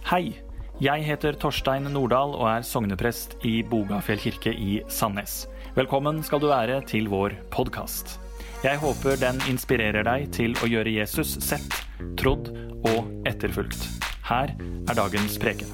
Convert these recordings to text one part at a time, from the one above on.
Hei, jeg heter Torstein Nordahl og er sogneprest i Bogafjell kirke i Sandnes. Velkommen skal du være til vår podcast. Jeg håper den inspirerer deg til å gjøre Jesus sett, trodd og etterfulgt. Her er dagens preken.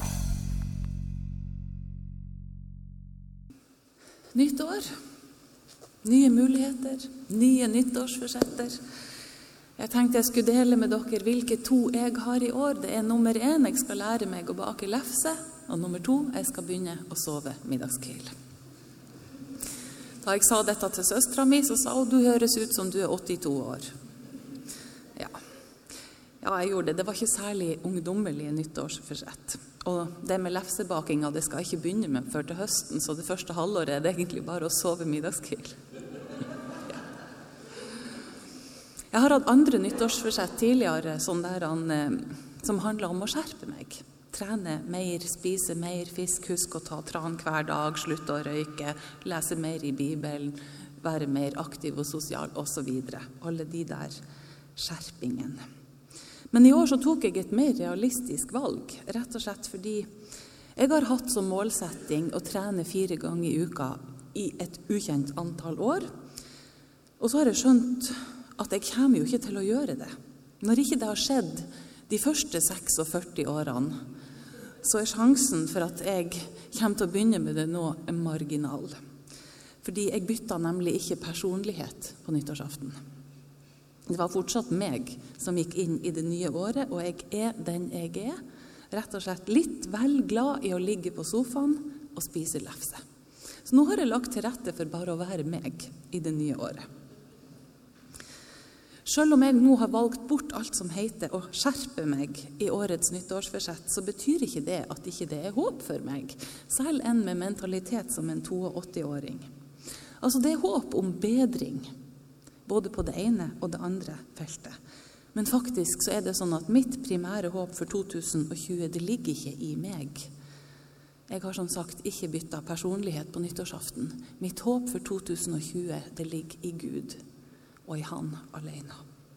Nytt år, nye muligheter, nye nyttårsforsetter. Jeg tenkte jeg skulle dele med dere hvilke 2 jeg har i år. Det er nummer 1, jeg skal lære meg å bake lefse, og nummer 2, jeg skal begynne å sove middagskvil. Da jeg sa dette til søstera mi, så sa hun, du høres ut som du er 82 år. Ja, jeg gjorde det. Det var ikke særlig ungdommelige nyttårsforsett. Og det med lefsebakinga, det skal jeg ikke begynne med før til høsten, så det første halvåret er det egentlig bare å sove middagskvil. Jeg har hatt andre nyttårsforsett tidligere, som handler om å skjerpe meg. Trene mer, spise mer fisk, husk å ta tran hver dag, slutte å røyke, lese mer i Bibelen, være mer aktiv og sosial, og så videre. Alle de der skjerpingene. Men i år så tok jeg et mer realistisk valg, rett og slett fordi jeg har hatt som målsetting å trene 4 ganger i uka i et ukjent antall år. Og så har jeg skjønt at jeg kommer jo ikke til å gjøre det. Når ikke det har skjedd de første 46 årene, så er sjansen for at jeg kommer til å begynne med det nå marginal. Fordi jeg bytta nemlig ikke personlighet på nyttårsaften. Det var fortsatt meg som gikk inn i det nye året, og jeg er den jeg er. Rett og slett litt vel glad i å ligge på sofaen og spise lefse. Så nå har jeg lagt til rette for bare å være meg i det nye året. Selv om jeg nå har valgt bort alt som heter å skjerpe meg i årets nyttårsforsett, så betyr ikke det at ikke det er håp for meg, selv en med mentalitet som en 82-åring. Altså det er håp om bedring, både på det ene og det andre feltet. Men faktisk så er det sånn at mitt primære håp for 2020, det ligger ikke i meg. Jeg har som sagt ikke byttet personlighet på nyttårsaften. Mitt håp for 2020, det ligger i Gud og i Han alene.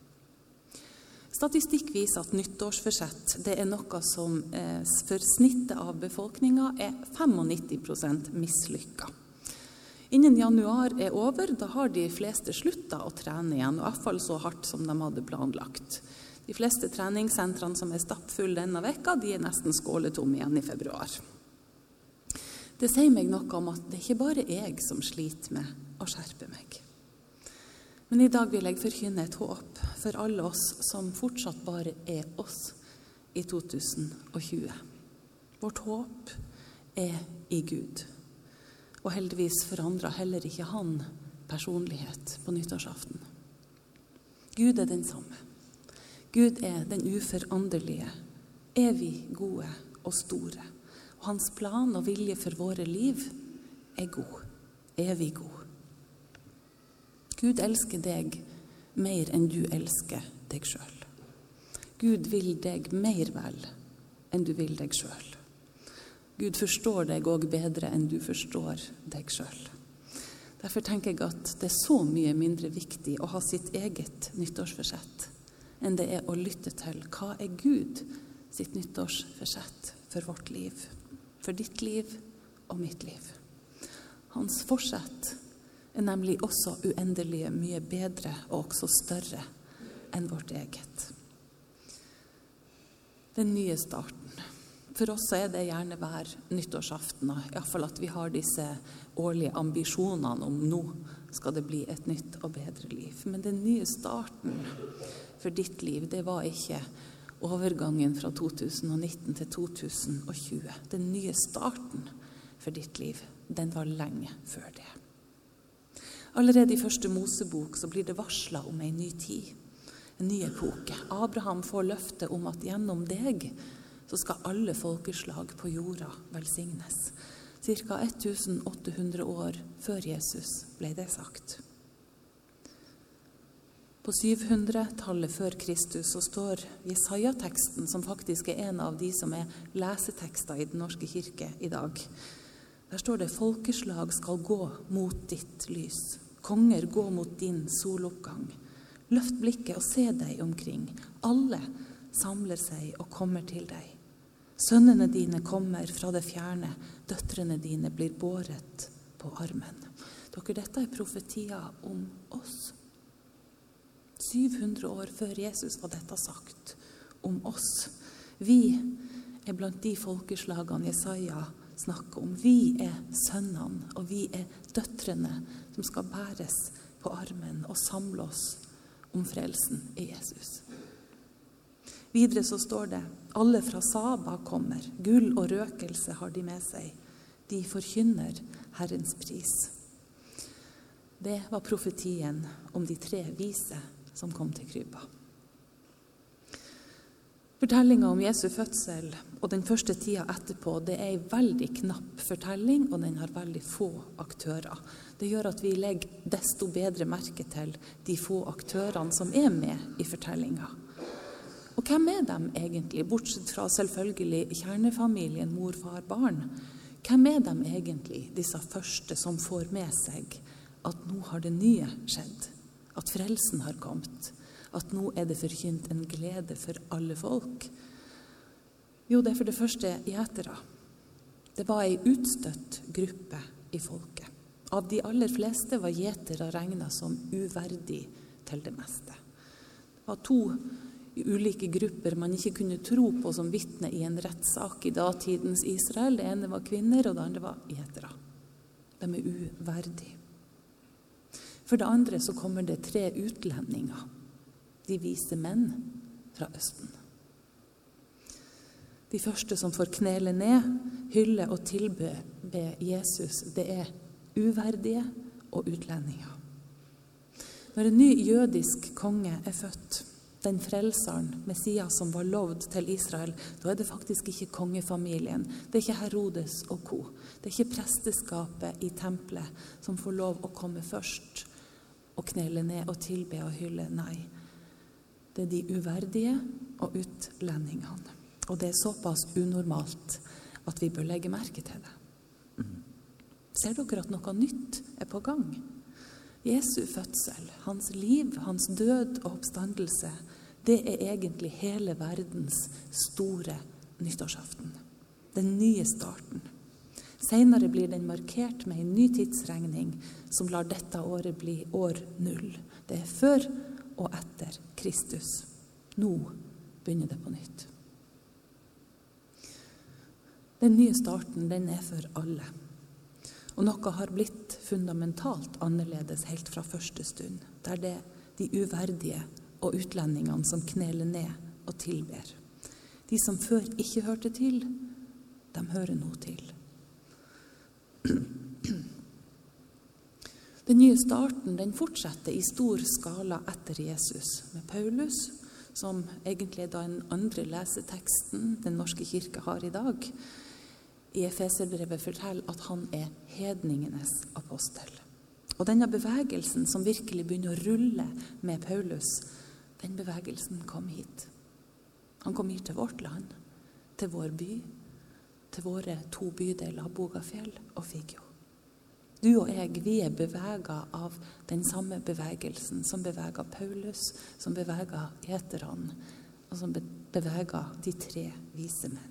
Statistikk viser at nyttårsforsett, det er noe som for snittet av befolkningen er 95% mislykket. Innen januar er over, da har de fleste sluttet å trene igjen, og i hvert fall så hardt som de hadde planlagt. De fleste treningssentrene som er stappfulle denne vekka, de er nesten skåletomme igjen i februar. Det sier meg noe om at det er ikke bare jeg som sliter med å skjerpe meg. Men i dag vil jeg forkynne et håp for alle oss som fortsatt bare er oss i 2020. Vårt håp er i Gud. Og heldigvis forandret heller ikke han personlighet på nyttårsaften. Gud er den samme. Gud er den uforanderlige, evig gode og store. Og hans plan og vilje for våre liv er god, evig god. Gud elsker deg mer enn du elsker deg selv. Gud vil deg mer vel enn du vil deg selv. Gud forstår deg også bedre enn du forstår deg selv. Derfor tenker jeg at det er så mye mindre viktig å ha sitt eget nyttårsforsett enn det er å lytte til hva er Gud sitt nyttårsforsett for vårt liv, for ditt liv og mitt liv. Hans forsett er nemlig også uendelig mye bedre og også større enn vårt eget. Den nye starten. For oss er det gjerne hver nyttårsaften, i hvert fall at vi har disse årlige ambisjonene om nå skal det bli et nytt og bedre liv. Men den nye starten for ditt liv, det var ikke overgangen fra 2019 til 2020. Den nye starten for ditt liv, den var lenge før det. Allerede i første Mosebok så blir det varslet om en ny tid, en ny epoke. Abraham får løfte om at gjennom deg så skal alle folkeslag på jorda velsignes. Cirka 1800 år før Jesus ble det sagt. På 700-tallet før Kristus så står Jesaja-teksten, som faktisk er en av de som er lesetekster i den norske kirke i dag. Der står det, folkeslag skal gå mot ditt lys. Konger gå mot din soloppgang. Løft blikket og se deg omkring. Alle samler seg og kommer til deg. Sønnene dine kommer fra det fjerne, døtrene dine blir båret på armen. Dette profetier om oss. 700 år før Jesus var dette sagt om oss. Vi blant de folkeslagene Jesaja snakker om. Vi sønnene, og vi døtrene som skal bæres på armen og samle oss om frelsen i Jesus. Videre så står det, alle fra Saba kommer, gull og røkelse har de med seg. De forkynner Herrens pris. Det var profetien om de 3 vise som kom til krybba. Fortellingen om Jesu fødsel og den første tida etterpå, det en veldig knapp fortelling, og den har veldig få aktører. Det gjør at vi legger desto bedre merke til de få aktørene som med i fortellingen. Og hvem dem egentlig, bortsett fra selvfølgelig kjernefamilien, mor, far, barn? Hvem dem egentlig, disse første som får med seg at nå har det nye skjedd, at frelsen har kommet, at nå det forkynt en glede for alle folk? Jo, det for det første gjetere. Det var en utstøtt gruppe i folket. Av de aller fleste var gjetere regnet som uverdig til det meste. Det var 2 ulike grupper man ikke kunne tro på som vitne i en rettssak i datidens Israel. Det ene var kvinner, og det andre var gjetere. De uverdige. For det andre så kommer det 3 utlendinger. De vise menn fra Østen. De første som får knele ned, hylle og tilbe Jesus, det uverdige og utlendinger. Når en ny jødisk konge født, den frelseren, Messias som var lovd til Israel, da det faktisk ikke kongefamilien. Det ikke Herodes og co. Det ikke presteskapet i tempelet som får lov å komme først og knele ned og tilbe og hylle. Nei, det de uverdige og utlendingene. Og det såpass unormalt at vi bør legge merke til det. Ser dere at noe nytt på gang? Jesu fødsel, hans liv, hans død og oppstandelse, det egentlig hele verdens store nyttårsaften. Den nye starten. Senere blir den markert med en ny tidsregning som lar dette året bli år 0. Det før og etter Kristus. Nå begynner det på nytt. Den nye starten, den for alle. Og noe har blitt fundamentalt annerledes helt fra første stund, der det de uverdige og utlendingene som kneler ned og tilber. De som før ikke hørte til, de hører nå til. Den nye starten, den fortsetter i stor skala etter Jesus, med Paulus, som egentlig da den andre leseteksten den norske kirke har i dag, i Efeserbrevet forteller at han hedningenes apostel. Og denne bevegelsen som virkelig begynner å rulle med Paulus, den bevegelsen kom hit. Han kom hit til vårt land, til vår by, til våre 2 bydeler, Bogafjell og Figgjo. Du og jeg, vi beveget av den samme bevegelsen som beveget Paulus, som beveget gjeterne, og som beveget de 3 vise menn.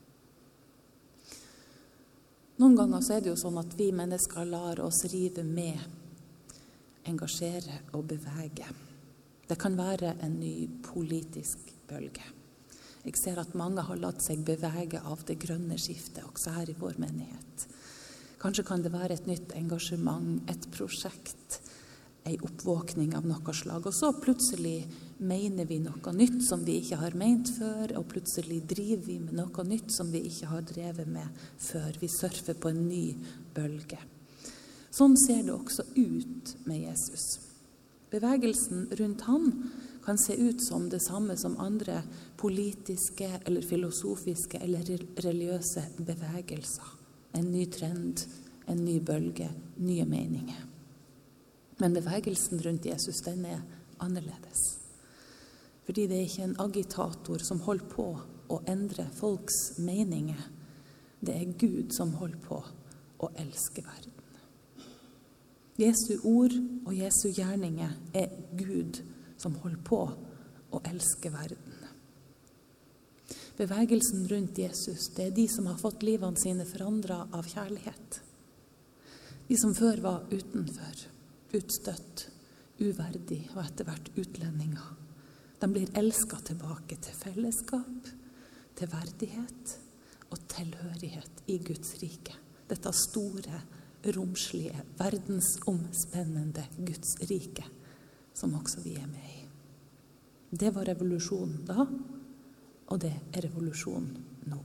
Noen ganger så det jo sånn at vi mennesker lar oss rive med, engasjere og bevege. Det kan være en ny politisk bølge. Jeg ser at mange har latt seg bevege av det grønne skiftet, også her i vår menighet. Kanskje kan det være et nytt engasjement, et prosjekt, en oppvåkning av noe slag. Og så plutselig mener vi noe nytt som vi ikke har ment før, og plutselig driver vi med noe nytt som vi ikke har drevet med før. Vi surfer på en ny bølge. Sånn ser det også ut med Jesus. Bevegelsen rundt han kan se ut som det samme som andre politiske eller filosofiske eller religiøse bevegelser. En ny trend, en ny bølge, nye meninger. Men bevegelsen rundt Jesus, den annerledes. Fordi det ikke en agitator som holder på å endre folks meninger. Det Gud som holder på å elske verden. Jesu ord og Jesu gjerninger Gud som holder på å elske verden. Bevegelsen rundt Jesus, det de som har fått livene sine forandret av kjærlighet. De som før var utenfor, utstøtt, uverdig og etter hvert utlendinger. De blir elsket tilbake til fellesskap, til verdighet og tilhørighet i Guds rike. Dette store, romslige, verdensomspennende Guds rike, som også vi med i. Det var revolusjonen da, og det er revolusjonen nå.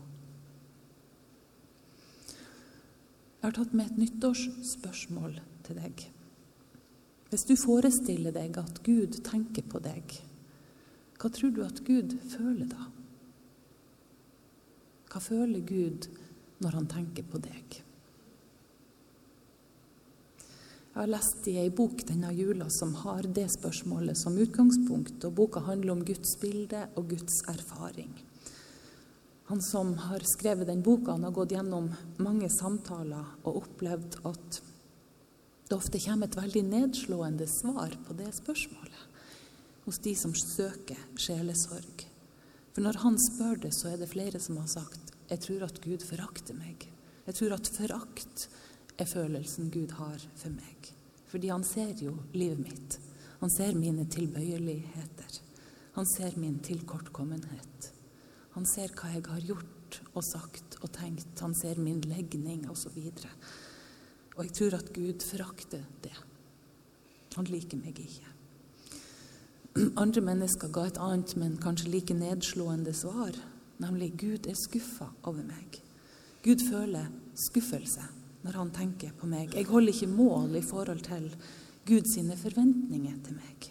Jeg har tatt med et nyttårsspørsmål til deg. Hvis du forestiller deg at Gud tenker på deg, hva tror du at Gud føler da? Hva føler Gud når han tenker på deg? Jeg har lest i en bok denne jula som har det spørsmålet som utgangspunkt, og boka handler om Guds bilde og Guds erfaring. Han som har skrevet den boka, han har gått gjennom mange samtaler og opplevd at det ofte kommer et veldig nedslående svar på det spørsmålet hos de som søker sjelesorg. For når han spør det, så er det flere som har sagt, jeg tror at Gud forakter meg. Jeg tror at forakt er følelsen Gud har for meg. Fordi han ser jo livet mitt. Han ser mine tilbøyeligheter. Han ser min tilkortkommenhet. Han ser hva jeg har gjort og sagt og tenkt. Han ser min legning og så videre. Og jeg tror at Gud forakter det. Han liker meg ikke. Andre mennesker ga et annet, men kanskje like nedslående svar, nemlig Gud er skuffet over meg. Gud føler skuffelse når han tenker på meg. Jeg holder ikke mål i forhold til Guds forventninger til meg.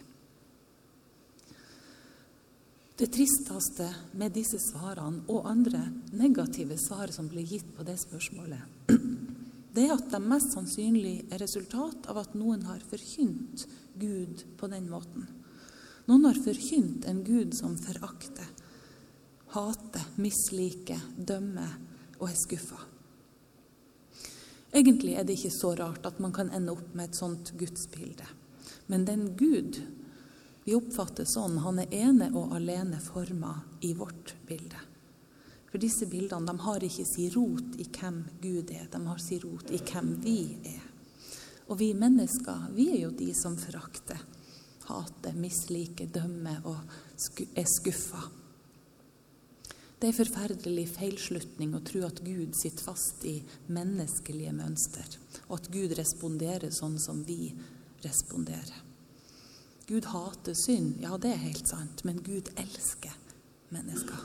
Det tristeste med disse svarene og andre negative svar som blir gitt på det spørsmålet, det er at de mest sannsynlig er resultat av at noen har forkynt Gud på den måten. Noen har forkynt en Gud som forakter, hater, misliker, dømmer og er skuffet. Egentlig er det ikke så rart at man kan ende opp med et sånt gudsbilde. Men den Gud vi oppfatter sånn, han er ene og alene formet i vårt bilde. For disse bildene, de har ikke sin rot i hvem Gud er, de har sin rot i hvem vi er. Og vi mennesker, vi er jo de som forakter, hater, misliker, dømmer og er skuffet. Det er forferdelig feilslutning å tro at Gud sitter fast i menneskelige mønster, og at Gud responderer sånn som vi responderer. Gud hater synd, ja det er helt sant, men Gud elsker mennesker.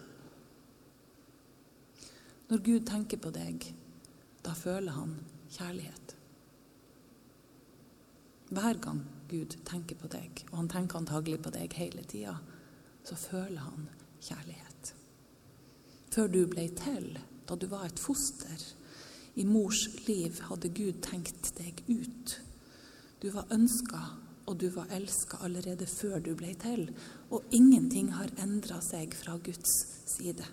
Når Gud tenker på deg, da føler han kjærlighet. Hver gang Gud tenker på deg, og han tenker antagelig på deg hele tiden, så føler han kjærlighet. Før du ble til, da du var et foster, i mors liv hadde Gud tenkt deg ut. Du var ønsket, og du var elsket allerede før du ble til, og ingenting har endret seg fra Guds side.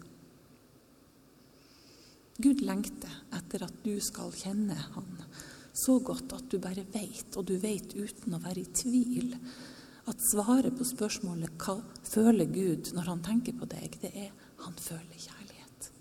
Gud lengter etter at du skal kjenne han så godt at du bare vet, og du vet uten å være i tvil, at svaret på spørsmålet hva føler Gud når han tenker på deg, det er han føler kjærlighet.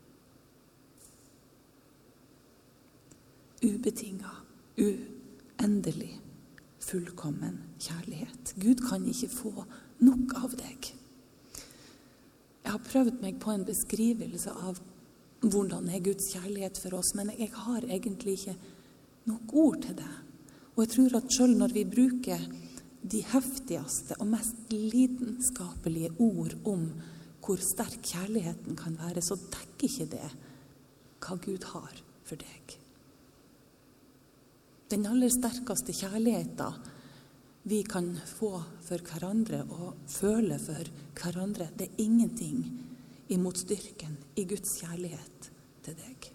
Ubetinget, uendelig, fullkommen kjærlighet. Gud kan ikke få nok av deg. Jeg har prøvd meg på en beskrivelse av hvordan er Guds kjærlighet for oss, men jeg har egentlig ikke nok ord til det. Og jeg tror at selv når vi bruker de heftigste og mest lidenskapelige ord om hvor sterk kjærligheten kan være, så dekker ikke det hva Gud har for deg. Den aller sterkeste kjærligheten vi kan få for hverandre og føle for hverandre, det er ingenting imot styrken i Guds kjærlighet til deg.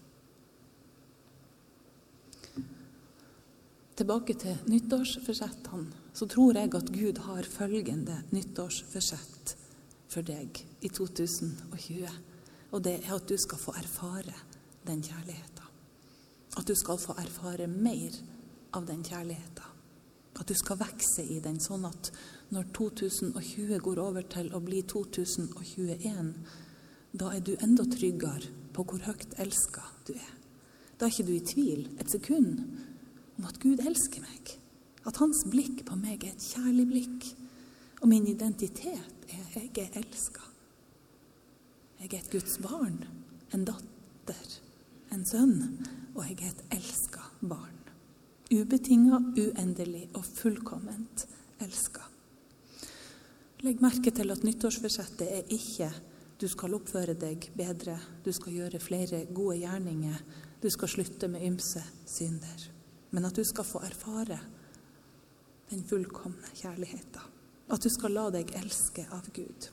Tilbake til nyttårsforsettene, så tror jeg at Gud har følgende nyttårsforsett for deg i 2020. Og det er at du skal få erfare den kjærligheten. At du skal få erfare mer av den kjærligheten. At du skal vokse i den, sånn at når 2020 går over til å bli 2021, da du enda tryggere på hvor høyt elsket du er. Da ikke du i tvil et sekund om at Gud elsker meg. At hans blikk på meg et kjærlig blikk. Og min identitet jeg elsket. Jeg et Guds barn, en datter, en sønn, og jeg et elsket barn. Ubetinget, uendelig og fullkomment elsket. Legg merke til at nyttårsforsettet ikke du skal oppføre deg bedre, du skal gjøre flere gode gjerninger, du skal slutte med ymse synder, men at du skal få erfare den fullkomne kjærligheten. At du skal la deg elske av Gud.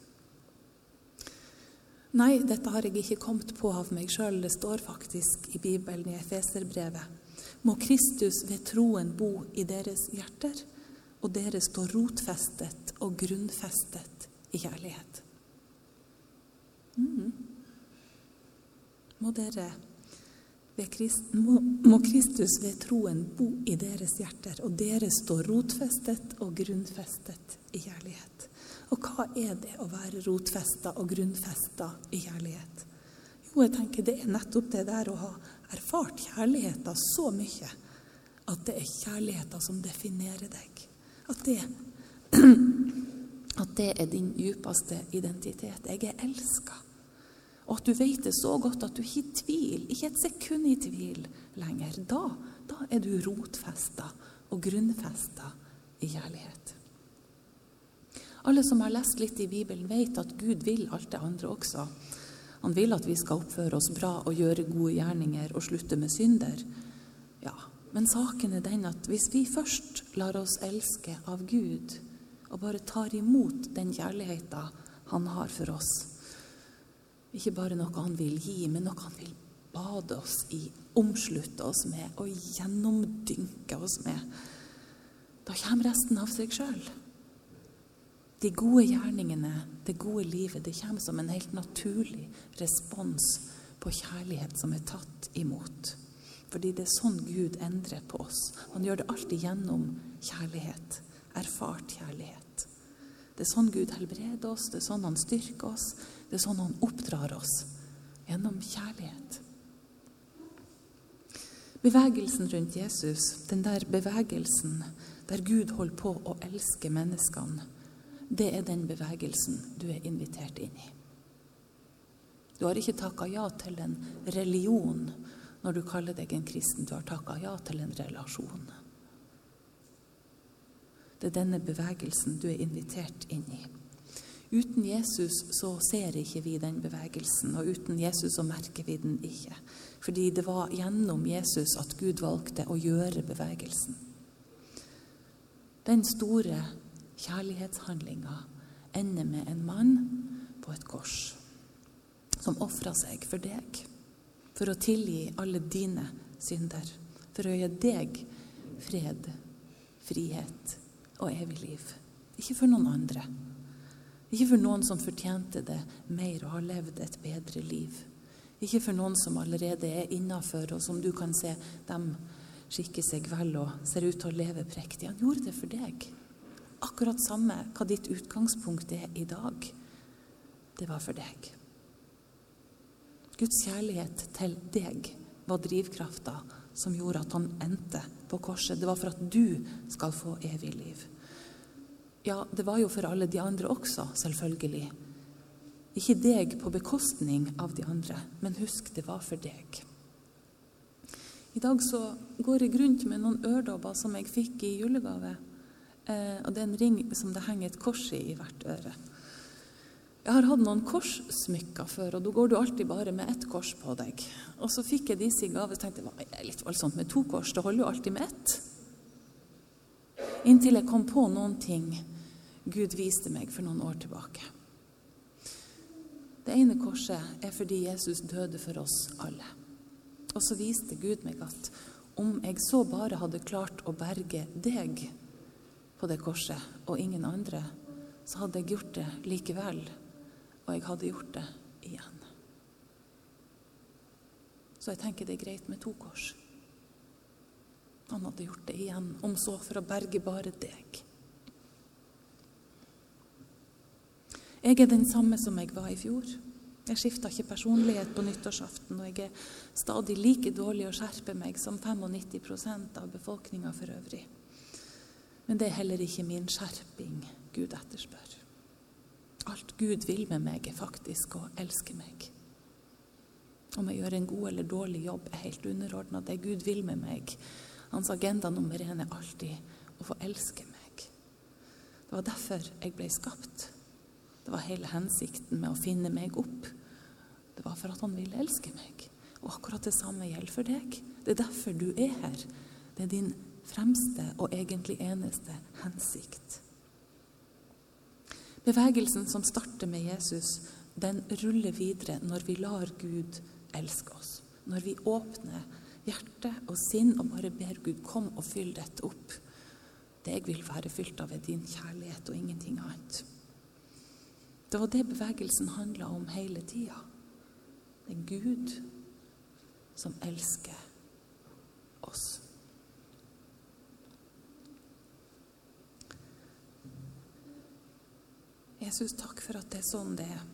Nei, dette har jeg ikke kommet på av meg selv. Det står faktisk i Bibelen i Efeserbrevet. Må Kristus ved troen bo i deres hjerter, og dere stå rotfestet og grunnfestet i kjærlighet. Må Kristus ved troen bo i deres hjerter, og dere stå rotfestet og grunnfestet i kjærlighet. Og hva det å være rotfestet og grunnfestet i kjærlighet? Jo, jeg tenker det nettopp det der å ha erfart kjærligheten så mye, at det kjærligheten som definerer deg. At det din djupeste identitet. Jeg elsket. Og at du vet det så godt at du ikke i tvil, ikke et sekund i tvil lenger. Da du rotfestet og grunnfestet i kjærlighet. Alle som har lest litt i Bibelen vet at Gud vil alt det andre også. Han vil at vi skal oppføre oss bra og gjøre gode gjerninger og slutte med synder. Ja, men saken den at hvis vi først lar oss elske av Gud, og bare tar imot den kjærligheten han har for oss, ikke bare noe han vil gi, men noe han vil bade oss i, omslutte oss med og gjennomdynke oss med, da kommer resten av seg selv. De gode gjerningene, det gode livet, det kommer som en helt naturlig respons på kjærlighet som tatt imot. Fordi det sånn Gud endrer på oss. Han gjør det alltid gjennom kjærlighet, erfart kjærlighet. Det sånn Gud helbreder oss, det sånn han styrker oss, det sånn han oppdrar oss gjennom kjærlighet. Bevegelsen rundt Jesus, den der bevegelsen der Gud holder på å elske menneskene, det den bevegelsen du invitert inn i. Du har ikke takket ja til en religion når du kaller deg en kristen. Du har takket ja til en relasjon. Det denne bevegelsen du invitert inn i. Uten Jesus så ser ikke vi den bevegelsen, og uten Jesus så merker vi den ikke. Fordi det var gjennom Jesus at Gud valgte å gjøre bevegelsen. Den store kjærlighetshandlingen ender med en mann på et kors som offrer seg for deg, for å tilgi alle dine synder, for å gi deg fred, frihet og evig liv. Ikke for noen andre. Ikke for noen som fortjente det mer og har levd et bedre liv. Ikke for noen som allerede innenfor, og som du kan se, dem skikker seg vel og ser ut til å leve prektig. Han gjorde det for deg. Akkurat samme hva ditt utgangspunkt i dag. Det var for deg. Guds kjærlighet til deg var drivkraften som gjorde at han endte på korset. Det var for at du skal få evig liv. Ja, det var jo for alle de andre også, selvfølgelig. Ikke deg på bekostning av de andre, men husk, det var for deg. I dag så går jeg rundt med noen øredobber som jeg fikk i julegave. Og det en ring som det henger et kors i hvert øre. Jeg har hatt noen korssmykker før, og da går du alltid bare med ett kors på deg. Og så fikk jeg disse i gave, og tenkte jeg, det litt voldsomt med 2 kors, det holder jo alltid med 1. Inntil jeg kom på noen ting Gud viste meg for noen år tilbake. Det ene korset fordi Jesus døde for oss alle. Og så viste Gud meg at om jeg så bare hadde klart å berge deg på det korset, og ingen andre, så hadde jeg gjort det likevel, og jeg hadde gjort det igjen. Så jeg tenker det greit med 2 kors. Han hadde gjort det igjen, om så for å berge bare deg. Jeg den samme som jeg var i fjor. Jeg skifter ikke personlighet på nyttårsaften, og jeg er stadig like dårlig å skjerpe meg som 95% av befolkningen for øvrig. Men det er heller ikke min skjerping Gud etterspør. Alt Gud vil med meg er faktisk å elske meg. Om jeg gjør en god eller dårlig jobb er helt underordnet det Gud vil med meg. Hans agenda nummer 1 er alltid å få elske meg. Det var derfor jeg ble skapt. Det var hele hensikten med å finne meg opp. Det var for at han ville elske meg. Og akkurat det samme gjelder for deg. Det er derfor du er her. Det er din fremste og egentlig eneste hensikt. Bevegelsen som starter med Jesus, den ruller videre når vi lar Gud elske oss. Når vi åpner hjerte og sinn og bare ber Gud, kom og fyll dette opp. Det jeg vil være fylt av er din kjærlighet og ingenting annet. Det var det bevegelsen handlet om hele tiden. Det er Gud som elsker oss. Jesus, takk for at det er sånn det er.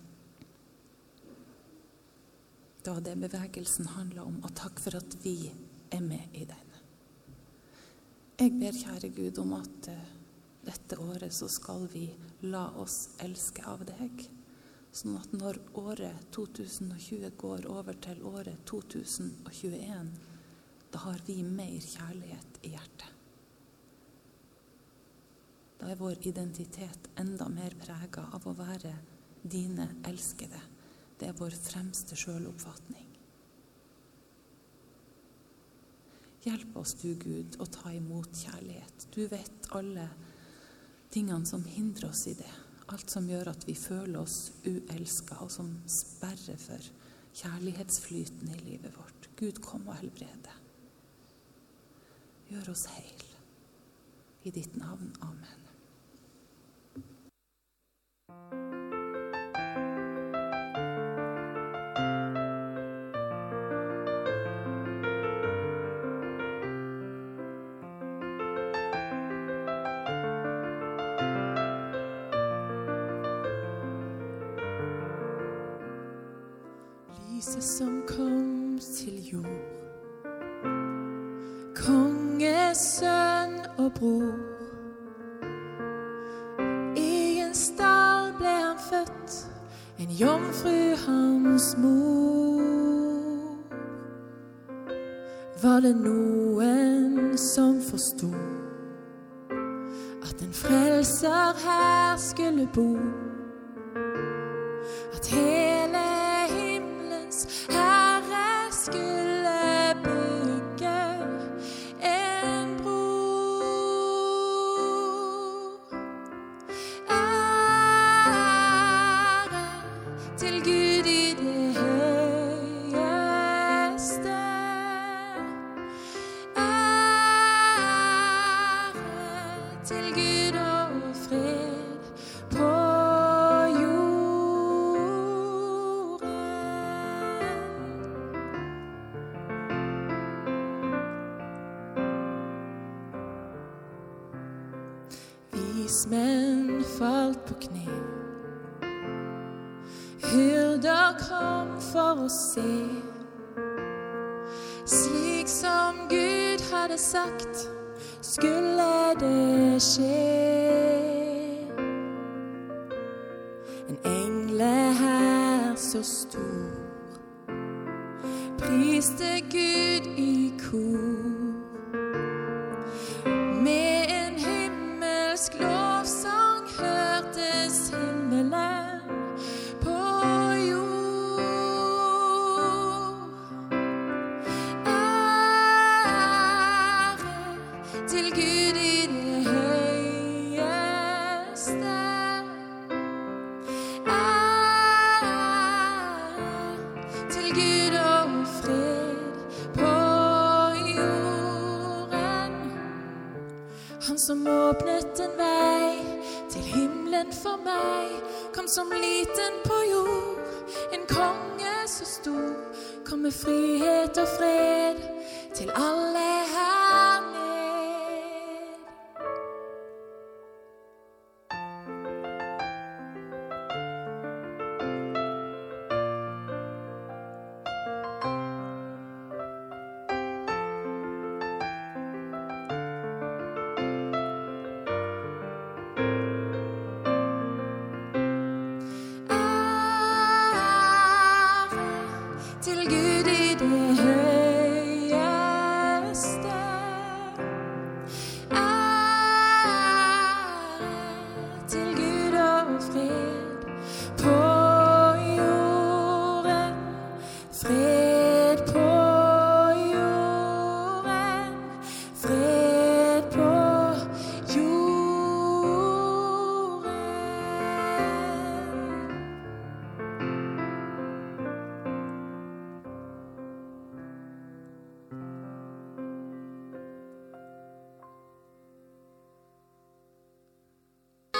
Det var det bevegelsen handlet om, og takk for at vi er med i den. Jeg ber, kjære Gud, om at dette året så skal vi la oss elske av deg, sånn at når året 2020 går over til året 2021, da har vi mer kjærlighet i hjertet. Da er vår identitet enda mer preget av å være dine elskede. Det er vår fremste selvoppfatning. Hjelp oss du, Gud, å ta imot kjærlighet. Du vet alle tingene som hindrer oss i det. Alt som gjør at vi føler oss uelsket, og som sperrer for kjærlighetsflyten i livet vårt. Gud, kom og helbrede. Gjør oss heil. I ditt navn. Amen. Lyset som kom til jord, konge, sønn og bror. I en stall ble han født, en jomfru hans mor. Var det noen som forstod at en frelser her skulle bo? At hele Herre skulle bygge en bro. Ære til Gud i det høyeste. Ære til Gud og fred på Vismenn falt på kne, hyrder kom for å se, slik som Gud hadde sagt, skulle det skje. En engle her så stor, priste Gud i kor. Med en lovsang hørtes himmelen på jord. Ære til Gud i det høyeste. Ære til Gud og fred på jorden. Han som åpnet en vei til himmelen for meg, kom som liten på jord, en konge så stor, kom med frihet og fred til alle her ned. til Gud